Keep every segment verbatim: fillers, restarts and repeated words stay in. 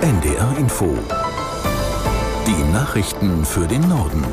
N D R Info. Die Nachrichten für den Norden.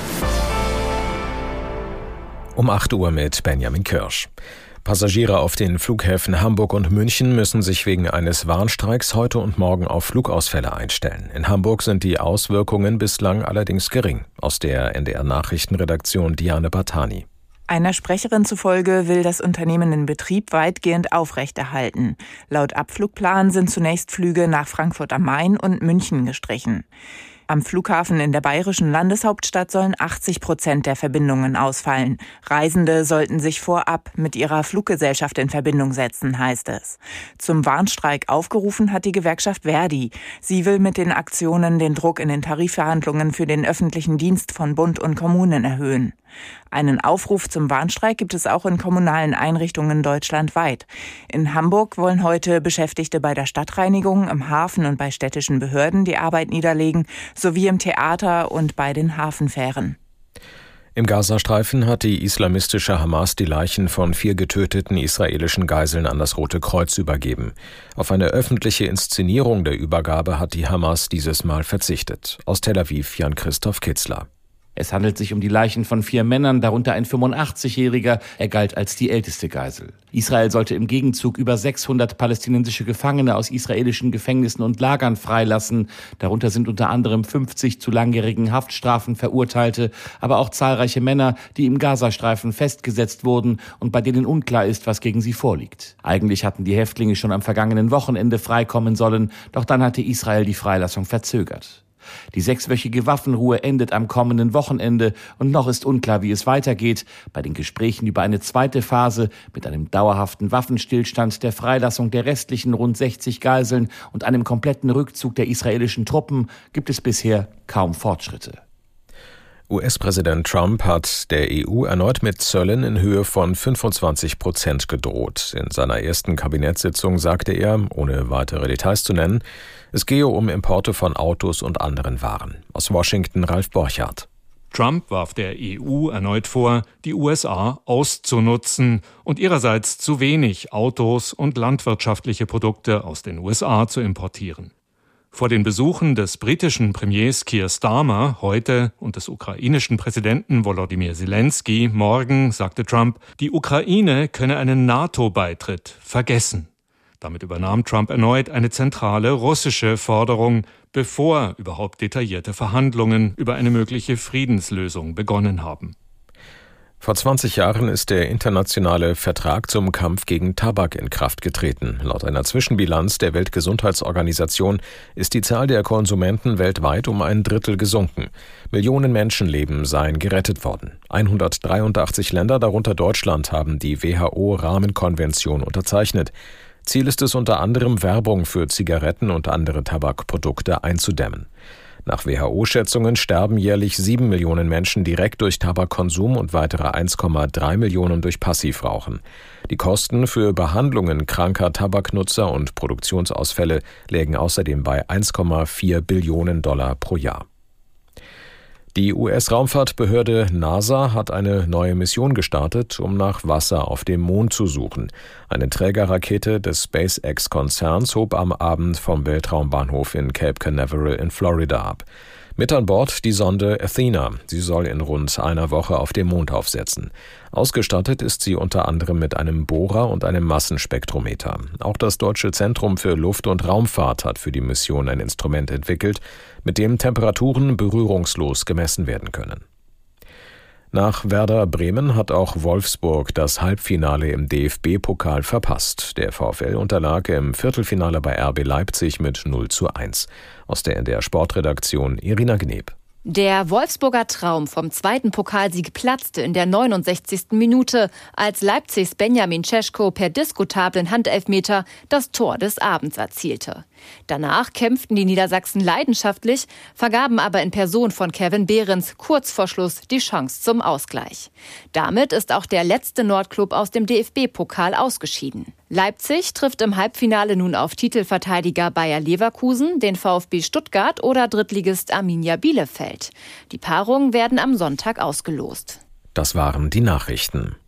Um acht Uhr mit Benjamin Kirsch. Passagiere auf den Flughäfen Hamburg und München müssen sich wegen eines Warnstreiks heute und morgen auf Flugausfälle einstellen. In Hamburg sind die Auswirkungen bislang allerdings gering. Aus der N D R-Nachrichtenredaktion Diane Bartani. Einer Sprecherin zufolge will das Unternehmen den Betrieb weitgehend aufrechterhalten. Laut Abflugplan sind zunächst Flüge nach Frankfurt am Main und München gestrichen. Am Flughafen in der bayerischen Landeshauptstadt sollen achtzig Prozent der Verbindungen ausfallen. Reisende sollten sich vorab mit ihrer Fluggesellschaft in Verbindung setzen, heißt es. Zum Warnstreik aufgerufen hat die Gewerkschaft Verdi. Sie will mit den Aktionen den Druck in den Tarifverhandlungen für den öffentlichen Dienst von Bund und Kommunen erhöhen. Einen Aufruf zum Warnstreik gibt es auch in kommunalen Einrichtungen deutschlandweit. In Hamburg wollen heute Beschäftigte bei der Stadtreinigung, im Hafen und bei städtischen Behörden die Arbeit niederlegen, sowie im Theater und bei den Hafenfähren. Im Gazastreifen hat die islamistische Hamas die Leichen von vier getöteten israelischen Geiseln an das Rote Kreuz übergeben. Auf eine öffentliche Inszenierung der Übergabe hat die Hamas dieses Mal verzichtet. Aus Tel Aviv Jan-Christoph Kitzler. Es handelt sich um die Leichen von vier Männern, darunter ein fünfundachtzigjähriger. Er galt als die älteste Geisel. Israel sollte im Gegenzug über sechshundert palästinensische Gefangene aus israelischen Gefängnissen und Lagern freilassen. Darunter sind unter anderem fünfzig zu langjährigen Haftstrafen Verurteilte, aber auch zahlreiche Männer, die im Gazastreifen festgesetzt wurden und bei denen unklar ist, was gegen sie vorliegt. Eigentlich hatten die Häftlinge schon am vergangenen Wochenende freikommen sollen, doch dann hatte Israel die Freilassung verzögert. Die sechswöchige Waffenruhe endet am kommenden Wochenende und noch ist unklar, wie es weitergeht. Bei den Gesprächen über eine zweite Phase mit einem dauerhaften Waffenstillstand, der Freilassung der restlichen rund sechzig Geiseln und einem kompletten Rückzug der israelischen Truppen gibt es bisher kaum Fortschritte. U S-Präsident Trump hat der E U erneut mit Zöllen in Höhe von fünfundzwanzig Prozent gedroht. In seiner ersten Kabinettssitzung sagte er, ohne weitere Details zu nennen, es gehe um Importe von Autos und anderen Waren. Aus Washington Ralf Borchardt. Trump warf der E U erneut vor, die U S A auszunutzen und ihrerseits zu wenig Autos und landwirtschaftliche Produkte aus den U S A zu importieren. Vor den Besuchen des britischen Premiers Keir Starmer heute und des ukrainischen Präsidenten Volodymyr Zelensky morgen sagte Trump, die Ukraine könne einen NATO-Beitritt vergessen. Damit übernahm Trump erneut eine zentrale russische Forderung, bevor überhaupt detaillierte Verhandlungen über eine mögliche Friedenslösung begonnen haben. Vor zwanzig Jahren ist der internationale Vertrag zum Kampf gegen Tabak in Kraft getreten. Laut einer Zwischenbilanz der Weltgesundheitsorganisation ist die Zahl der Konsumenten weltweit um ein Drittel gesunken. Millionen Menschenleben seien gerettet worden. hundertdreiundachtzig Länder, darunter Deutschland, haben die W H O-Rahmenkonvention unterzeichnet. Ziel ist es unter anderem, Werbung für Zigaretten und andere Tabakprodukte einzudämmen. Nach W H O-Schätzungen sterben jährlich sieben Millionen Menschen direkt durch Tabakkonsum und weitere eins Komma drei Millionen durch Passivrauchen. Die Kosten für Behandlungen kranker Tabaknutzer und Produktionsausfälle lägen außerdem bei eins Komma vier Billionen Dollar pro Jahr. Die U S-Raumfahrtbehörde NASA hat eine neue Mission gestartet, um nach Wasser auf dem Mond zu suchen. Eine Trägerrakete des SpaceX-Konzerns hob am Abend vom Weltraumbahnhof in Cape Canaveral in Florida ab. Mit an Bord die Sonde Athena. Sie soll in rund einer Woche auf dem Mond aufsetzen. Ausgestattet ist sie unter anderem mit einem Bohrer und einem Massenspektrometer. Auch das Deutsche Zentrum für Luft- und Raumfahrt hat für die Mission ein Instrument entwickelt, mit dem Temperaturen berührungslos gemessen werden können. Nach Werder Bremen hat auch Wolfsburg das Halbfinale im D F B-Pokal verpasst. Der VfL unterlag im Viertelfinale bei R B Leipzig mit null zu eins. Aus der N D R Sportredaktion Irina Gneb. Der Wolfsburger Traum vom zweiten Pokalsieg platzte in der neunundsechzigsten Minute, als Leipzigs Benjamin Šeško per diskutablen Handelfmeter das Tor des Abends erzielte. Danach kämpften die Niedersachsen leidenschaftlich, vergaben aber in Person von Kevin Behrens kurz vor Schluss die Chance zum Ausgleich. Damit ist auch der letzte Nordklub aus dem D F B-Pokal ausgeschieden. Leipzig trifft im Halbfinale nun auf Titelverteidiger Bayer Leverkusen, den VfB Stuttgart oder Drittligist Arminia Bielefeld. Die Paarungen werden am Sonntag ausgelost. Das waren die Nachrichten.